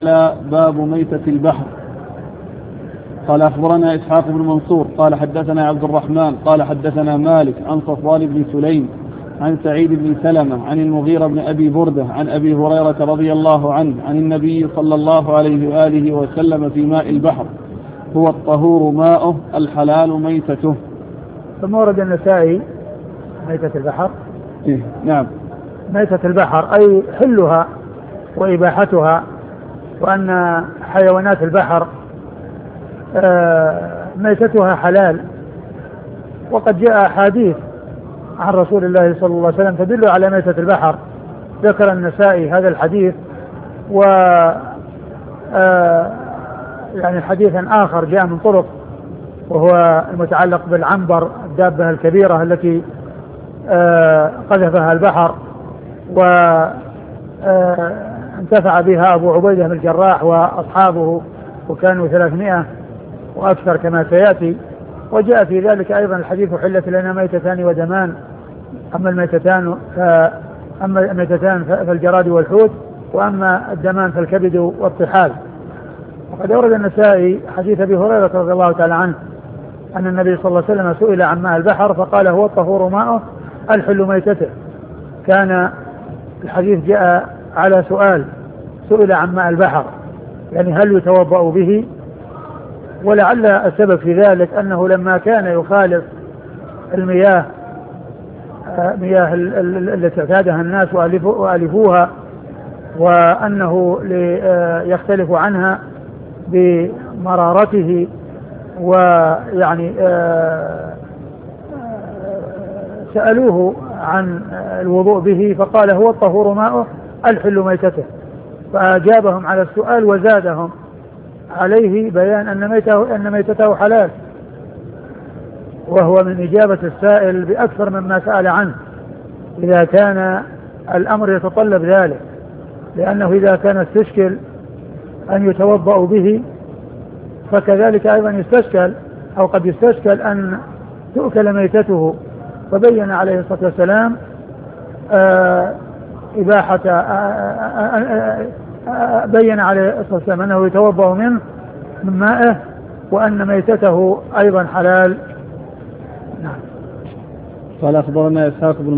باب ميتة البحر. قال أخبرنا إسحاق بن منصور قال حدثنا عبد الرحمن قال حدثنا مالك عن صفوان بن سليم عن سعيد بن سلمة عن المغيرة بن أبي بردة عن أبي هريرة رضي الله عنه عن النبي صلى الله عليه وآله وسلم في ماء البحر: هو الطهور ماؤه الحلال ميتته. ثم ورد النسائي ميتة البحر. نعم، ميتة البحر أي حلها وإباحتها، وأن حيوانات البحر ميتتها حلال. وقد جاء أحاديث عن رسول الله صلى الله عليه وسلم تدل على ميتة البحر. ذكر النسائي هذا الحديث، و يعني حديثا آخر جاء من طرق، وهو المتعلق بالعنبر، الدابة الكبيرة التي قذفها البحر وانتفع بها أبو عبيدة بن الجراح وأصحابه، وكانوا 300 وأكثر كما سيأتي. وجاء في ذلك أيضا الحديث: حلت لنا ميتتان ودمان، أما الميتتان فالجراد والحوت، وأما الدمان فالكبد والطحال. وقد أورد النسائي حديث أبي هريرة رضي الله تعالى عنه أن النبي صلى الله عليه وسلم سئل عن ماء البحر فقال: هو الطهور ماؤه الحل ميتته. كان الحديث جاء على سئل عن ماء البحر، يعني هل يتوضأ به؟ ولعل السبب في ذلك أنه لما كان يخالف المياه التي اعتادها الناس وألفوها، وأنه يختلف عنها بمرارته، ويعني سألوه عن الوضوء به فقال: هو الطهور ماؤه الحل ميتته. فأجابهم على السؤال وزادهم عليه بيان أن ميتته حلال، وهو من إجابة السائل بأكثر مما سأل عنه إذا كان الأمر يتطلب ذلك، لأنه إذا كان استشكل أن يتوضأ به فكذلك أيضا يستشكل أو قد يستشكل أن تؤكل ميتته. فبين عليه الصلاة والسلام بين عليه الصلاة والسلام أنه يتوضأ من مائه، وأن ميتته أيضا حلال. قال أخبرنا إسحاق بن